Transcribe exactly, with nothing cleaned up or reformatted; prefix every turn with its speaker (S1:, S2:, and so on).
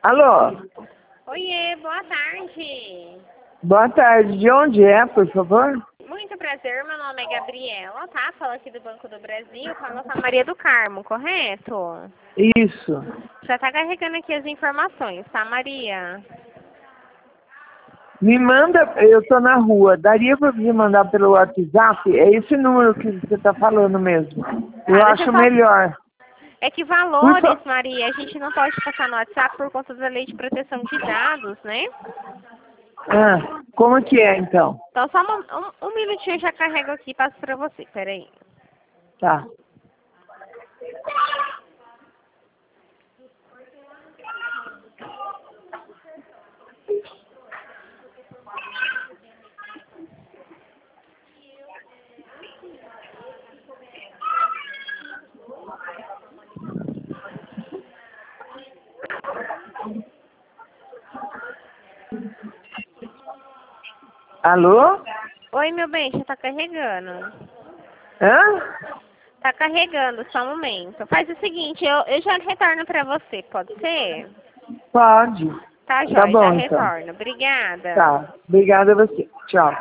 S1: Alô?
S2: Oiê, boa tarde.
S1: Boa tarde. De onde é, por favor?
S2: Muito prazer, meu nome é Gabriela, tá? Falo aqui do Banco do Brasil, falo com a Maria do Carmo, correto?
S1: Isso.
S2: Já tá carregando aqui as informações, tá, Maria?
S1: Me manda, eu tô na rua, daria para me mandar pelo WhatsApp? É esse número que você tá falando mesmo. Eu
S2: Ah, deixa eu
S1: acho
S2: só...
S1: melhor.
S2: É que
S1: Por
S2: valores,
S1: fa...
S2: Maria, a gente não pode passar no WhatsApp por conta da lei de proteção de dados, né?
S1: Ah, como que é, então?
S2: Então, só um, um, um minutinho eu já carrego aqui e passo pra você, peraí.
S1: Tá. Alô?
S2: Oi, meu bem, já tá carregando.
S1: Hã?
S2: Tá carregando, só um momento. Faz o seguinte, eu, eu já retorno pra você, pode ser?
S1: Pode.
S2: Tá,
S1: Tá
S2: jóia, já
S1: bom, então.
S2: retorno. Obrigada.
S1: Tá. Obrigada a você. Tchau.